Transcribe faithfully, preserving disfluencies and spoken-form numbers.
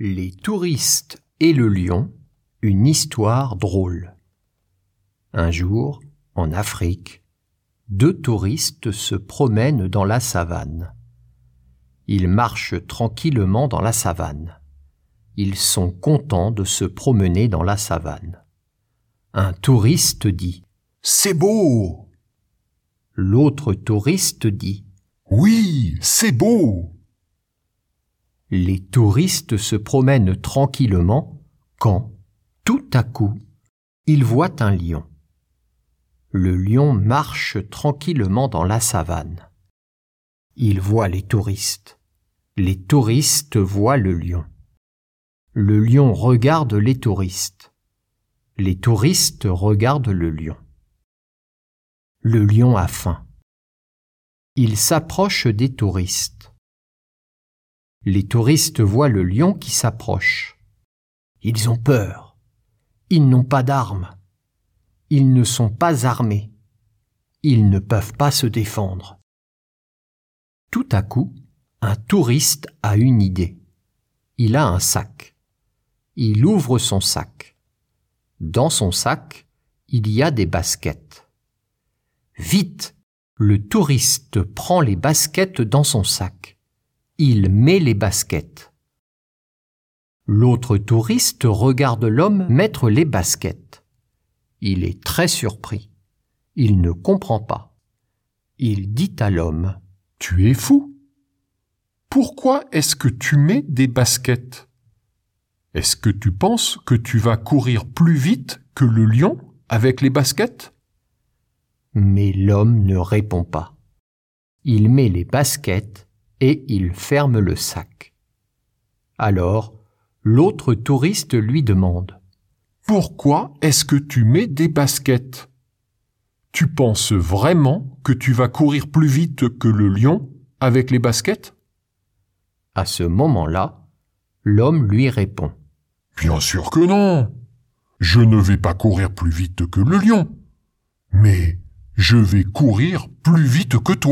Les touristes et le lion, une histoire drôle. Un jour, en Afrique, deux touristes se promènent dans la savane. Ils marchent tranquillement dans la savane. Ils sont contents de se promener dans la savane. Un touriste dit « C'est beau !» L'autre touriste dit « Oui, c'est beau !» Les touristes se promènent tranquillement quand, tout à coup, ils voient un lion. Le lion marche tranquillement dans la savane. Il voit les touristes. Les touristes voient le lion. Le lion regarde les touristes. Les touristes regardent le lion. Le lion a faim. Il s'approche des touristes. Les touristes voient le lion qui s'approche. Ils ont peur. Ils n'ont pas d'armes. Ils ne sont pas armés. Ils ne peuvent pas se défendre. Tout à coup, un touriste a une idée. Il a un sac. Il ouvre son sac. Dans son sac, il y a des baskets. Vite, le touriste prend les baskets dans son sac. Il met les baskets. L'autre touriste regarde l'homme mettre les baskets. Il est très surpris. Il ne comprend pas. Il dit à l'homme « Tu es fou. Pourquoi est-ce que tu mets des baskets? Est-ce que tu penses que tu vas courir plus vite que le lion avec les baskets ?» Mais l'homme ne répond pas. Il met les baskets et il ferme le sac. Alors, l'autre touriste lui demande « Pourquoi est-ce que tu mets des baskets? Tu penses vraiment que tu vas courir plus vite que le lion avec les baskets ?» À ce moment-là, l'homme lui répond « Bien sûr que non. Je ne vais pas courir plus vite que le lion. Mais je vais courir plus vite que toi. »